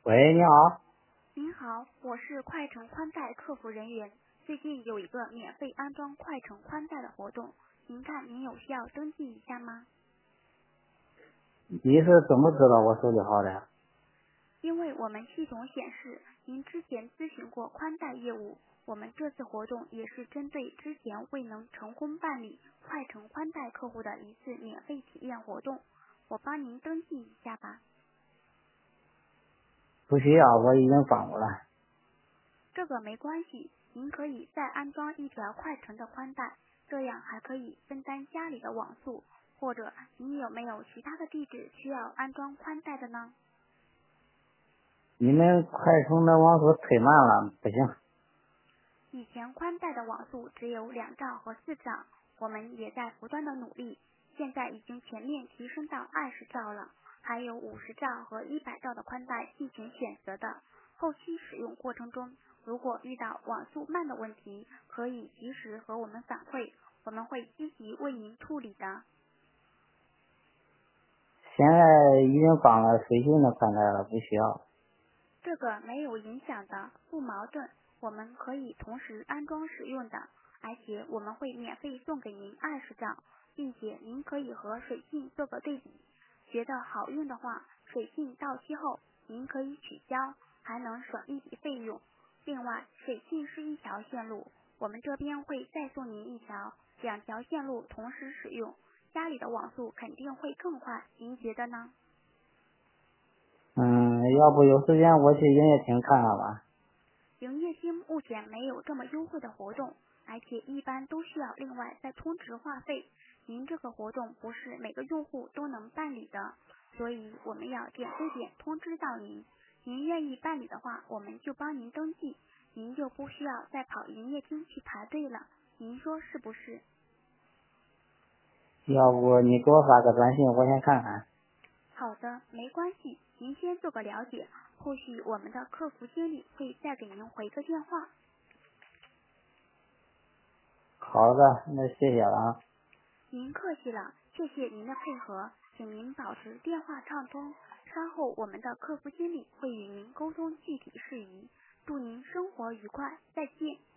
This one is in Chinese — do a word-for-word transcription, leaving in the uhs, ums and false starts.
喂，你好。 您好，我是快程宽带客服人员。最近有一个免费安装快程宽带的活动，您看您有需要登记一下吗？ 你是怎么知道我手机号的？ 因为我们系统显示您之前咨询过宽带业务，我们这次活动也是针对之前未能成功办理快程宽带客户的一次免费体验活动，我帮您登记一下吧。 不需要，我已经装过了。 这个没关系，您可以再安装一条快程的宽带，这样还可以分担家里的网速。或者您有没有其他的地址需要安装宽带的呢？ 你们快充的网速忒慢了，不行。 以前宽带的网速只有两兆和四兆，我们也在不断的努力，现在已经全面提升到二十兆了，还有五十兆和一百兆的宽带进行选择的。后期使用过程中，如果遇到网速慢的问题，可以及时和我们反馈，我们会积极为您处理的。 现在已经装了水信的宽带了，不需要。 这个没有影响的，不矛盾，我们可以同时安装使用的，而且我们会免费送给您二十兆，并且您可以和水信做个对比，觉得好用的话，水信到期后您可以取消，还能省一笔费用。另外，水信是一条线路，我们这边会再送您一条，两条线路同时使用，家里的网速肯定会更快，您觉得呢？ 嗯，要不有时间我去营业厅看看吧。 营业厅目前没有这么优惠的活动，而且一般都需要另外再充值话费。您这个活动不是每个用户都能办理的，所以我们要点对点通知到您。您愿意办理的话，我们就帮您登记，您就不需要再跑营业厅去排队了。您说是不是？ 要不你给我发个短信，我先看看。 好的，没关系，您先做个了解，后续我们的客服经理会再给您回个电话。 好的，那谢谢了啊。 您客气了，谢谢您的配合，请您保持电话畅通，稍后我们的客服经理会与您沟通具体事宜，祝您生活愉快，再见。